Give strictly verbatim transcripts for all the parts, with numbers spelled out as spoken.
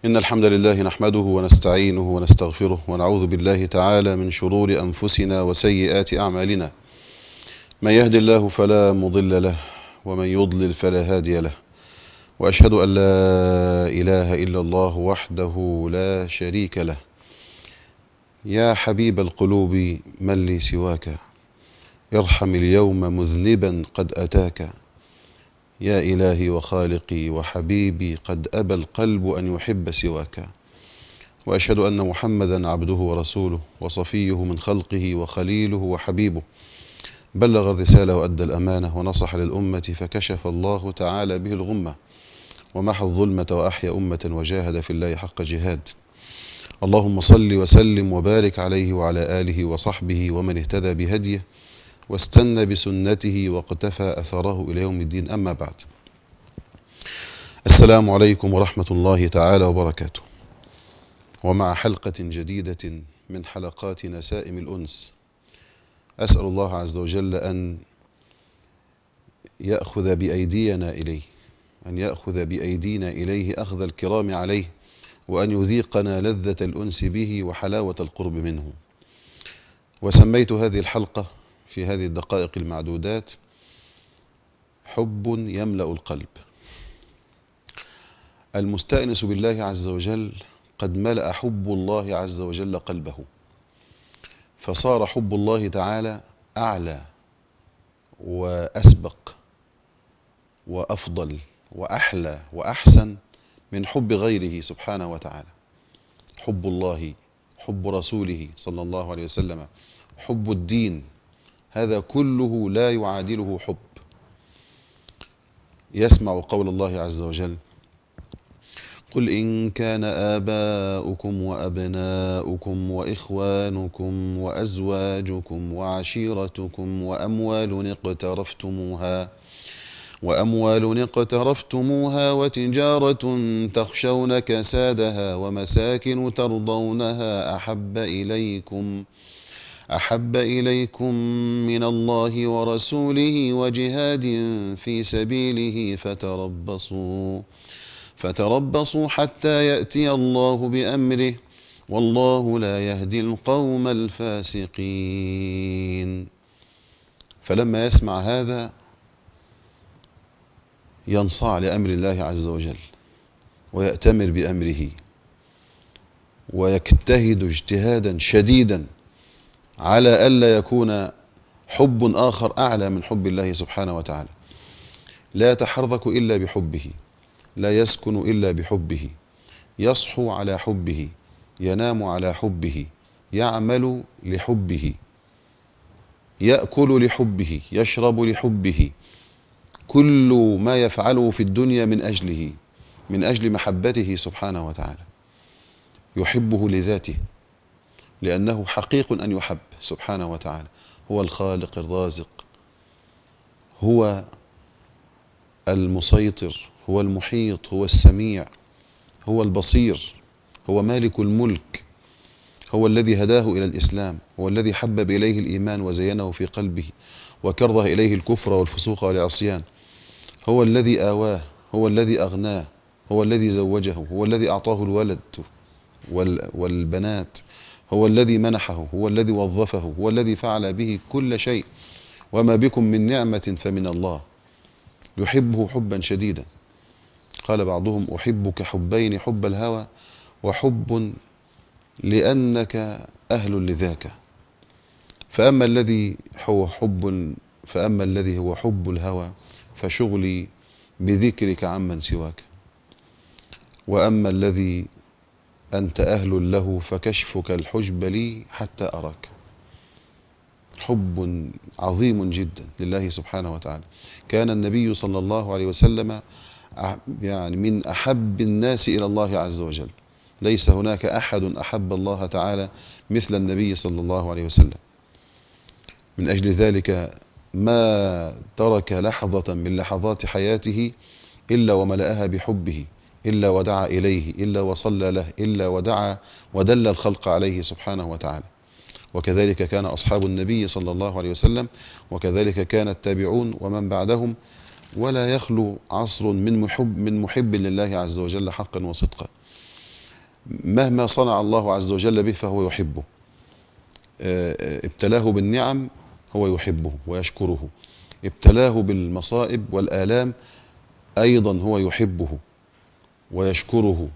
إن الحمد لله نحمده ونستعينه ونستغفره ونعوذ بالله تعالى من شرور أنفسنا وسيئات أعمالنا. من يهد الله فلا مضل له ومن يضلل فلا هادي له، وأشهد أن لا إله إلا الله وحده لا شريك له. يا حبيب القلوب من لي سواك، ارحم اليوم مذنبا قد أتاك. يا إلهي وخالقي وحبيبي قد أبى القلب أن يحب سواك. وأشهد أن محمدا عبده ورسوله وصفيه من خلقه وخليله وحبيبه، بلغ الرسالة وأدى الأمانة ونصح للأمة فكشف الله تعالى به الغمة، ومحى الظلمة وأحيا أمة وجاهد في الله حق جهاد. اللهم صل وسلم وبارك عليه وعلى آله وصحبه ومن اهتدى بهديه واستنى بسنته واقتفى أثره إلى يوم الدين. أما بعد، السلام عليكم ورحمة الله تعالى وبركاته، ومع حلقة جديدة من حلقات نسائم الأنس. أسأل الله عز وجل أن يأخذ بأيدينا إليه، أن يأخذ بأيدينا إليه أخذ الكرام عليه، وأن يذيقنا لذة الأنس به وحلاوة القرب منه. وسميت هذه الحلقة في هذه الدقائق المعدودات حب يملأ القلب. المستأنس بالله عز وجل قد ملأ حب الله عز وجل قلبه، فصار حب الله تعالى أعلى وأسبق وأفضل وأحلى وأحسن من حب غيره سبحانه وتعالى. حب الله، حب رسوله صلى الله عليه وسلم، حب الدين، هذا كله لا يعادله حب. يسمع قول الله عز وجل: قل إن كان آباؤكم وأبناؤكم وإخوانكم وأزواجكم وعشيرتكم وأموال اقترفتموها وأموال اقترفتموها وتجارة تخشون كسادها ومساكن ترضونها أحب إليكم أحب إليكم من الله ورسوله وجهاد في سبيله فتربصوا فتربصوا حتى يأتي الله بأمره والله لا يهدي القوم الفاسقين. فلما يسمع هذا ينصاع لأمر الله عز وجل ويأتمر بأمره ويجتهد اجتهادا شديدا على ألا يكون حب آخر أعلى من حب الله سبحانه وتعالى. لا يتحرك إلا بحبه، لا يسكن إلا بحبه، يصحو على حبه، ينام على حبه، يعمل لحبه، يأكل لحبه، يشرب لحبه. كل ما يفعله في الدنيا من أجله، من أجل محبته سبحانه وتعالى. يحبه لذاته، لأنه حقيق أن يحب سبحانه وتعالى. هو الخالق الرازق، هو المسيطر، هو المحيط، هو السميع، هو البصير، هو مالك الملك، هو الذي هداه إلى الإسلام، هو الذي حبب إليه الإيمان وزينه في قلبه وكره إليه الكفر والفسوق والعصيان، هو الذي آواه، هو الذي أغناه، هو الذي زوجه، هو الذي أعطاه الولد والبنات، هو الذي منحه، هو الذي وظفه، هو الذي فعل به كل شيء. وما بكم من نعمة فمن الله. يحبه حبا شديدا. قال بعضهم: أحبك حبين، حب الهوى وحب لأنك أهل لذاك. فأما الذي هو حب فأما الذي هو حب الهوى فشغلي بذكرك عمن سواك، وأما الذي أنت أهل له فكشفك الحجب لي حتى أراك. حب عظيم جدا لله سبحانه وتعالى. كان النبي صلى الله عليه وسلم يعني من أحب الناس إلى الله عز وجل. ليس هناك أحد أحب الله تعالى مثل النبي صلى الله عليه وسلم. من أجل ذلك ما ترك لحظة من لحظات حياته إلا وملأها بحبه، إلا ودعا إليه، إلا وصلى له، إلا ودعا ودل الخلق عليه سبحانه وتعالى. وكذلك كان أصحاب النبي صلى الله عليه وسلم، وكذلك كان التابعون ومن بعدهم. ولا يخلو عصر من محب من محب لله عز وجل حقا وصدقا. مهما صنع الله عز وجل به فهو يحبه. ابتلاه بالنعم هو يحبه ويشكره، ابتلاه بالمصائب والآلام أيضا هو يحبه ويشكره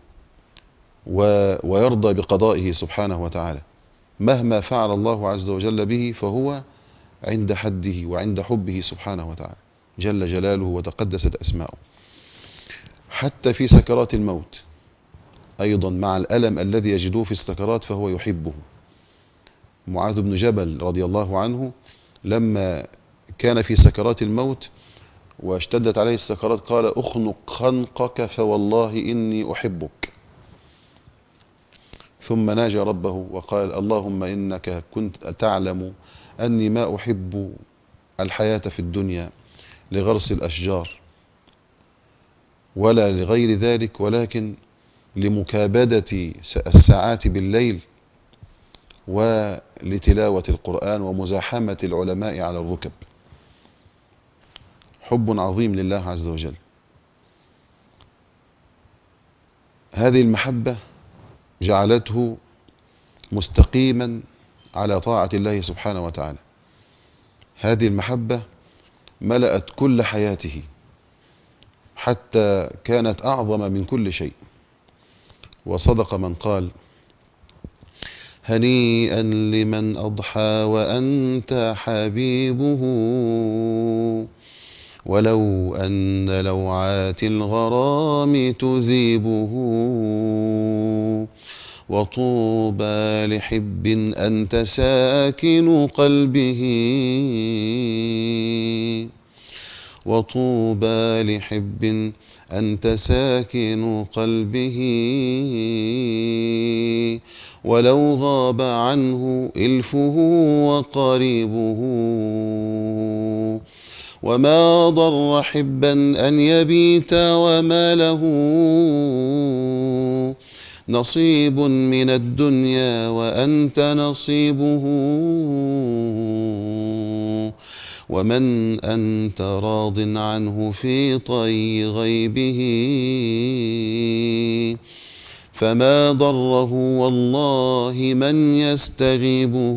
ويرضى بقضائه سبحانه وتعالى. مهما فعل الله عز وجل به فهو عند حده وعند حبه سبحانه وتعالى جل جلاله وتقدست أسماؤه. حتى في سكرات الموت أيضا مع الألم الذي يجدوه في السكرات فهو يحبه. معاذ بن جبل رضي الله عنه لما كان في سكرات الموت واشتدت عليه السكرات قال اخنق خنقك فوالله إني أحبك، ثم ناجى ربه وقال اللهم إنك كنت تعلم أني ما أحب الحياة في الدنيا لغرس الأشجار ولا لغير ذلك، ولكن لمكابدة الساعات بالليل ولتلاوة القرآن ومزاحمة العلماء على الركب. حب عظيم لله عز وجل. هذه المحبة جعلته مستقيما على طاعة الله سبحانه وتعالى. هذه المحبة ملأت كل حياته حتى كانت أعظم من كل شيء. وصدق من قال هنيئا لمن أضحى وأنت حبيبه، ولو أن لوعات الغرام تذيبه، وطوبى لحب أنت ساكن قلبه، وطوبى لحب أنت ساكن قلبه، ولو غاب عنه إلفه وقريبه، وما ضر حبا أن يبيت وما له نصيب من الدنيا وأنت نصيبه، ومن أنت راض عنه في طي غيبه، فما ضره والله من يستغيبه،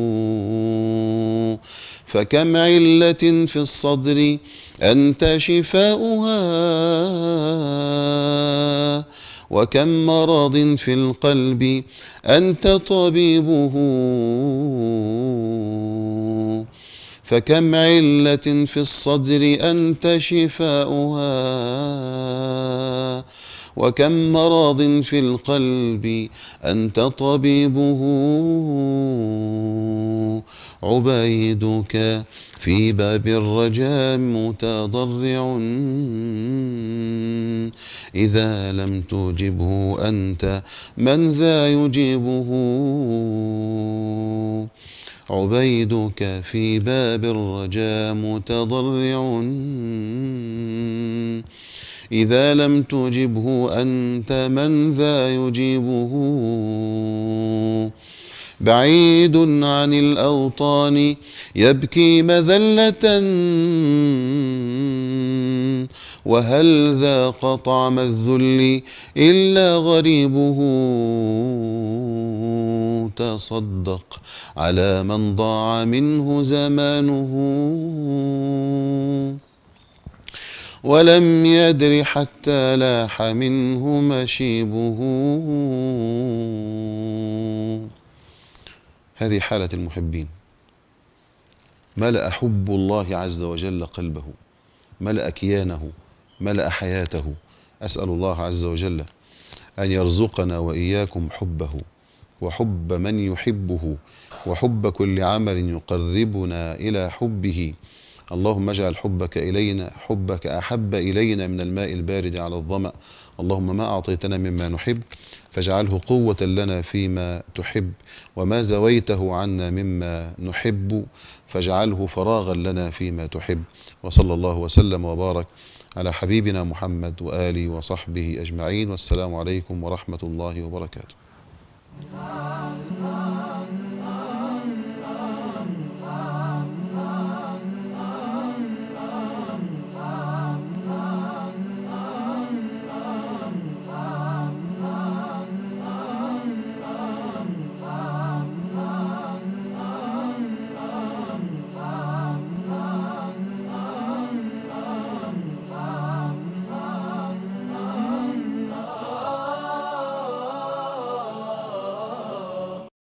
فكم علة في الصدر أنت شفاؤها، وكم مرض في القلب أنت طبيبه، فكم علة في الصدر أنت شفاؤها، وكم مرض في القلب أنت طبيبه، عبيدك في باب الرجاء متضرع، إذا لم تجبه أنت من ذا يجيبه، عبيدك في باب الرجاء متضرع، إذا لم تجبه أنت من ذا يجيبه، بعيد عن الأوطان يبكي مذلة، وهل ذاق طعم الذل إلا غريبه، تصدق على من ضاع منه زمانه، ولم يدر حتى لاح منه مشيبه. هذه حالة المحبين. ملأ حب الله عز وجل قلبه، ملأ كيانه، ملأ حياته. أسأل الله عز وجل أن يرزقنا وإياكم حبه وحب من يحبه وحب كل عمل يقربنا إلى حبه. اللهم اجعل حبك إلينا حبك أحب إلينا من الماء البارد على الظمأ. اللهم ما أعطيتنا مما نحب فاجعله قوة لنا فيما تحب، وما زويته عنا مما نحب فاجعله فراغا لنا فيما تحب. وصلى الله وسلم وبارك على حبيبنا محمد وآله وصحبه أجمعين، والسلام عليكم ورحمة الله وبركاته.